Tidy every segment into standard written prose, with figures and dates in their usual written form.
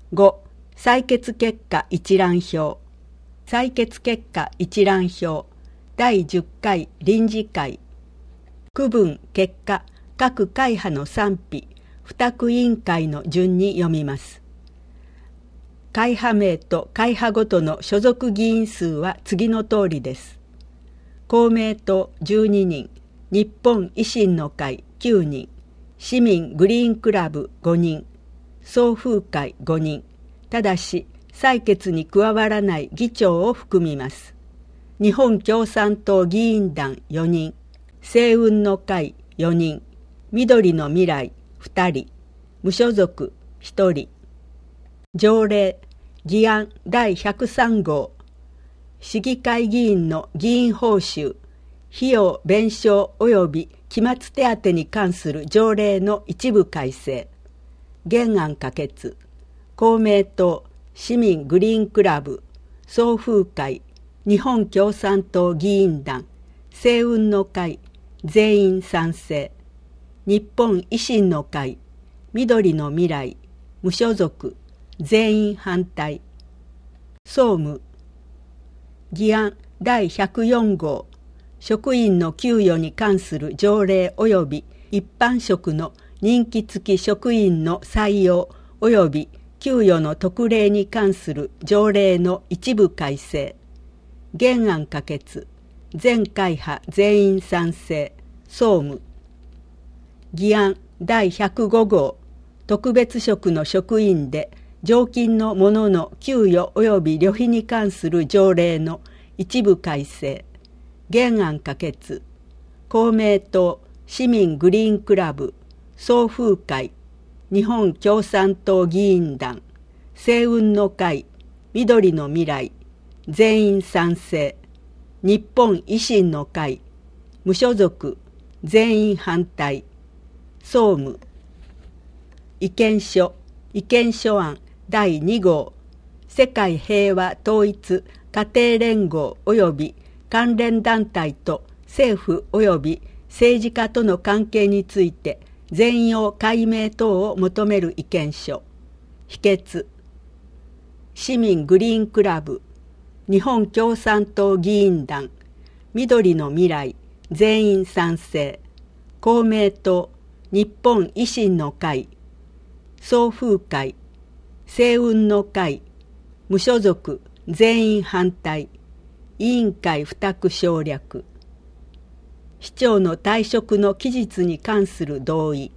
5、採決結果一覧表。採決結果一覧表。第10回臨時会。区分結果各会派の賛否、付託委員会の順に読みます。会派名と会派ごとの所属議員数は次の通りです。公明党12人、日本維新の会9人、市民グリーンクラブ5人、送風会5人、ただし採決に加わらない議長を含みます。日本共産党議員団4人、星雲の会4人、緑の未来2人、無所属1人。条例、議案第103号、市議会議員の議員報酬、費用弁償及び期末手当に関する条例の一部改正。原案可決。公明党、市民グリーンクラブ、送風会、日本共産党議員団、星雲の会、全員賛成。日本維新の会、緑の未来、無所属、全員反対。総務。議案第104号、職員の給与に関する条例及び一般職の任期付き職員の採用及び給与の特例に関する条例の一部改正。原案可決。全会派全員賛成。総務。議案第105号、特別職の職員で常勤の者の給与及び旅費に関する条例の一部改正。原案可決。公明党、市民グリーンクラブ、送風会、日本共産党議員団、星雲の会、緑の未来、全員賛成。日本維新の会、無所属、全員反対。総務。意見書案第2号、世界平和統一家庭連合及び関連団体と政府及び政治家との関係について全容解明等を求める意見書。否決。市民グリーンクラブ、日本共産党議員団、緑の未来、全員賛成。公明党、日本維新の会、送風会、星雲の会、無所属、全員反対。委員会付託省略。市長の退職の期日に関する同意。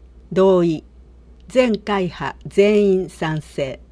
全会派全員賛成。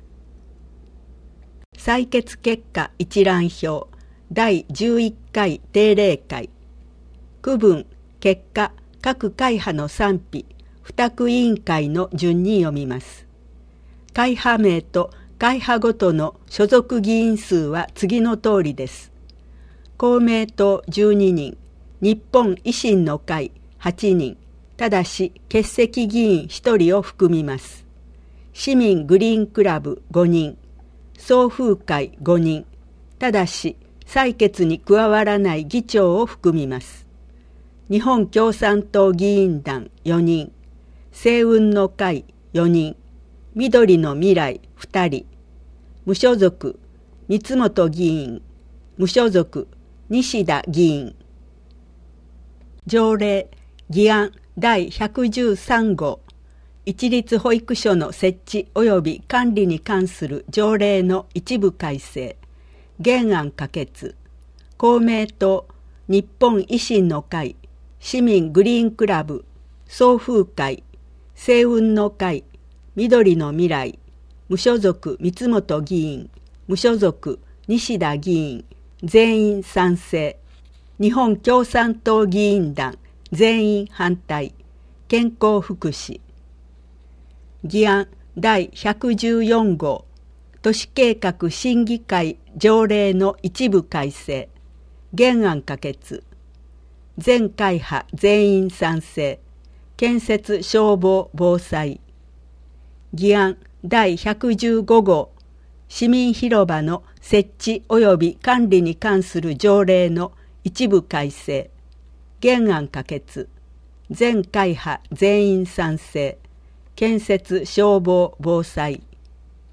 採決結果一覧表第11回定例会。区分結果各会派の賛否、付託委員会の順に読みます。会派名と会派ごとの所属議員数は次の通りです。公明党12人、日本維新の会8人、ただし欠席議員1人を含みます。市民グリーンクラブ5人、送風会5人、ただし採決に加わらない議長を含みます。日本共産党議員団4人、星雲の会4人、緑の未来2人、無所属、三本議員、無所属、西田議員。条例、議案第113号、一律保育所の設置及び管理に関する条例の一部改正。原案可決。公明党、日本維新の会、市民グリーンクラブ、送風会、星雲の会、緑の未来、無所属三本議員、無所属西田議員、全員賛成。日本共産党議員団、全員反対。健康福祉。議案第114号、都市計画審議会条例の一部改正。原案可決。全会派全員賛成。建設消防防災。議案第115号、市民広場の設置及び管理に関する条例の一部改正。原案可決。全会派全員賛成。建設消防防災。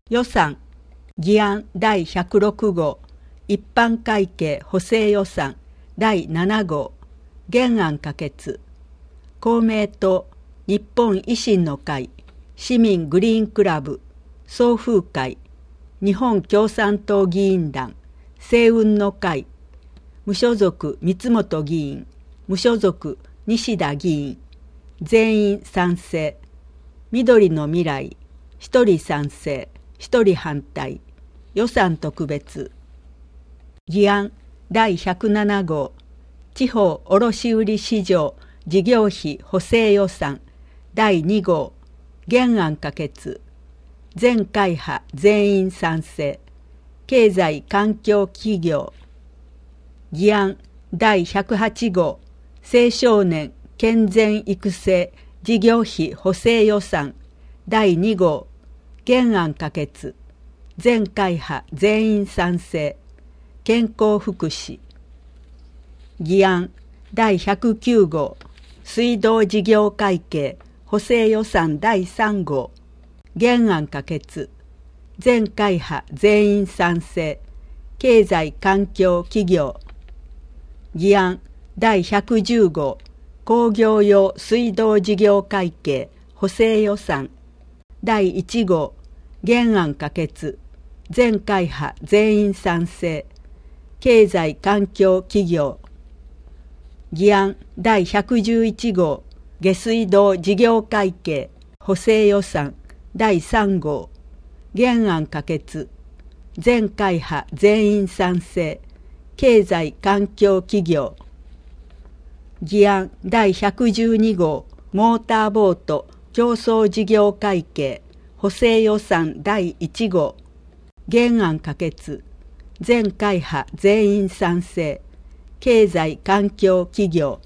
予算議案第106号一般会計補正予算第7号原案可決。公明党、日本維新の会、市民グリーンクラブ、送風会、日本共産党議員団、星雲の会、無所属三本議員、無所属西田議員、全員賛成。緑の未来、1人賛成、1人反対。予算特別。議案第107号地方卸売市場事業費補正予算第2号原案可決。全会派全員賛成。経済環境企業。議案第108号青少年健全育成事業費補正予算第2号原案可決。全会派全員賛成。健康福祉。議案第109号水道事業会計補正予算第3号原案可決。全会派全員賛成。経済環境企業。議案第110号工業用水道事業会計補正予算第1号原案可決。全会派全員賛成。経済環境企業。議案第111号下水道事業会計補正予算第3号原案可決。全会派全員賛成。経済環境企業。議案第112号モーターボート競争事業会計補正予算第1号原案可決。全会派全員賛成。経済環境企業。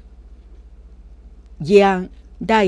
議案第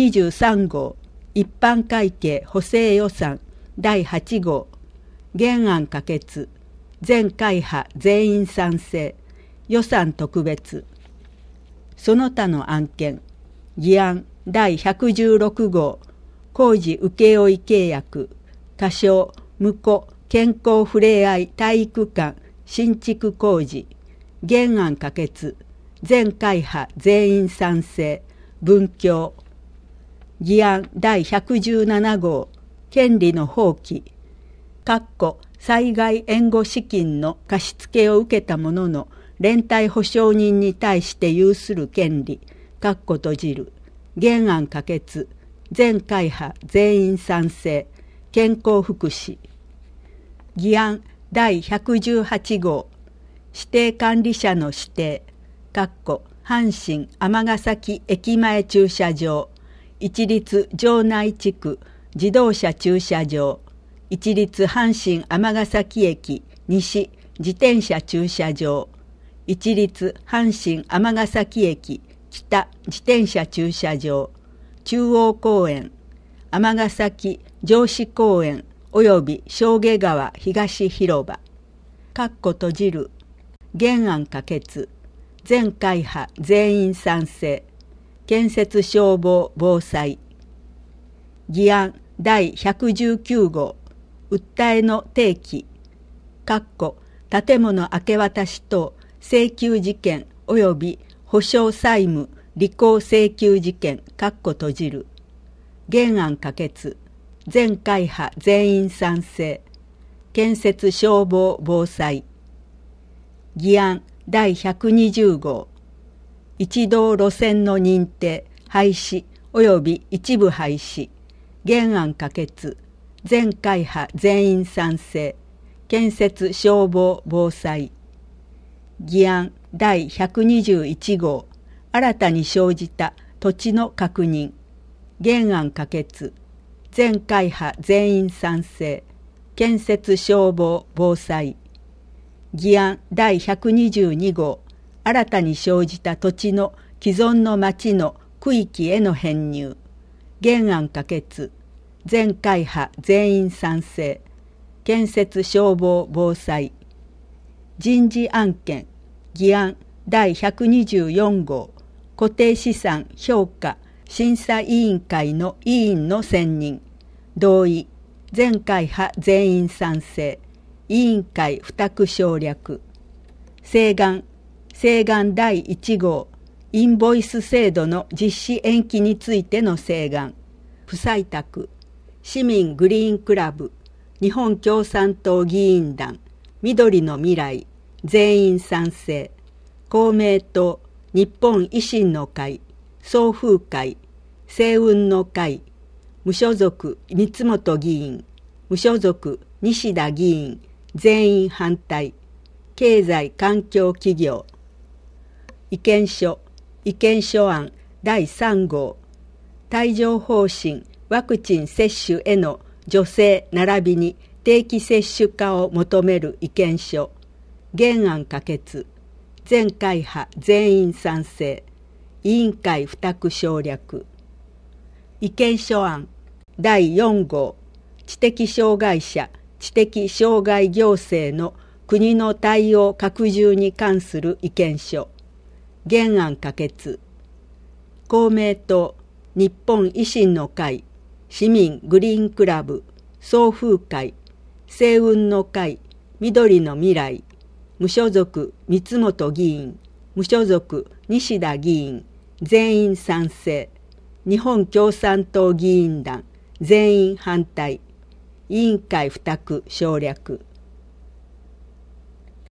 123号一般会計補正予算第8号原案可決。全会派全員賛成。予算特別。その他の案件。議案第116号工事請負契約仮称無辜健康ふれあい体育館新築工事原案可決。全会派全員賛成。文教。議案第117号権利の放棄災害援護資金の貸付を受けた者の連帯保証人に対して有する権利閉じる原案可決。全会派全員賛成。健康福祉。議案第118号指定管理者の指定阪神尼崎駅前駐車場一律城内地区自動車駐車場一律阪神尼崎駅西自転車駐車場一律阪神尼崎駅北自転車駐車場中央公園尼崎城址公園および象牙川東広場閉じる原案可決。全会派全員賛成。建設消防防災。議案第119号訴えの提起建物明け渡し等請求事件および保証債務履行請求事件閉じる原案可決。全会派全員賛成。建設消防防災。議案第120号一道路線の認定廃止および一部廃止原案可決。全会派全員賛成。建設消防防災。議案第121号新たに生じた土地の確認原案可決。全会派全員賛成。建設消防防災。議案第122号新たに生じた土地の既存の町の区域への編入原案可決。全会派全員賛成。建設消防防災。人事案件議案第124号固定資産評価審査委員会の委員の選任同意全会派全員賛成。委員会付託省略。請願第1号インボイス制度の実施延期についての請願。不採択。市民グリーンクラブ、日本共産党議員団、緑の未来、全員賛成。公明党、日本維新の会、送風会、星雲の会、無所属三本議員、無所属西田議員、全員反対。経済環境企業。意見書案第3号。帯状疱疹ワクチン接種への助成並びに定期接種化を求める意見書。原案可決。全会派全員賛成。委員会付託省略。意見書案第4号。知的障害者知的障害行政の国の対応拡充に関する意見書。原案可決。公明党、日本維新の会、市民グリーンクラブ、送風会、星雲の会、緑の未来、無所属三本議員、無所属西田議員、全員賛成。日本共産党議員団、全員反対。委員会付託省略。